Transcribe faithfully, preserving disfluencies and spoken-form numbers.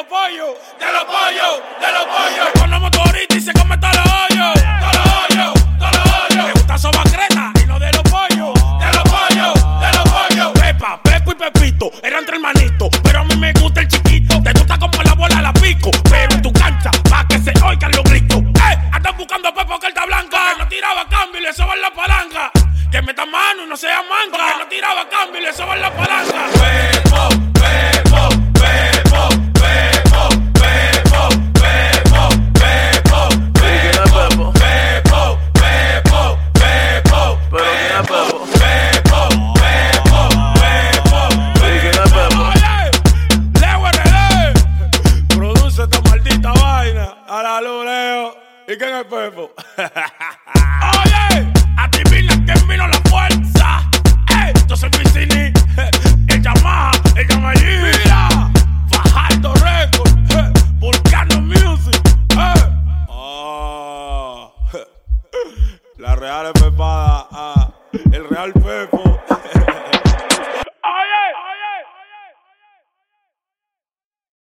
los pollos, de los pollos, de los pollos. Con la motorita y se come todos los hoyos, todos los hoyos, todos los hoyos. Me gusta soba creta y no de los pollos, de los pollos, de los pollos. Pepa, Pepo y Pepito eran tres hermanitos, pero a mí me gusta el chiquito. Te gusta como la bola la pico, pero en tu cancha pa' que se oigan los gritos. ¡Eh! Andan buscando a Pepo que está blanca, que no tiraba cambio y le soban la palanca. Que meta mano y no sea manca, que no tiraba cambio y le soban la palanca. Pepo, Pepo, Pepo, Pepo, Pepo, Pepo, Pepo, Pepo, Pepo, Pepo, Pepo, Pero quién es Pepo. Pepo, Pepo, Pepo, ¿Y quién es Pepo? Oye, Leo R D, produce esta maldita vaina. A la luz, Leo. ¿Y quién es Pepo? Oye, adivina quién vino la fuerza. Ey, yo soy Vicini, el Yamaha, el Yamaha. Mira, Fajardo Record, eh, Vulcano Music. Eh. Ah, la real es pepada, ah, el real Pepo.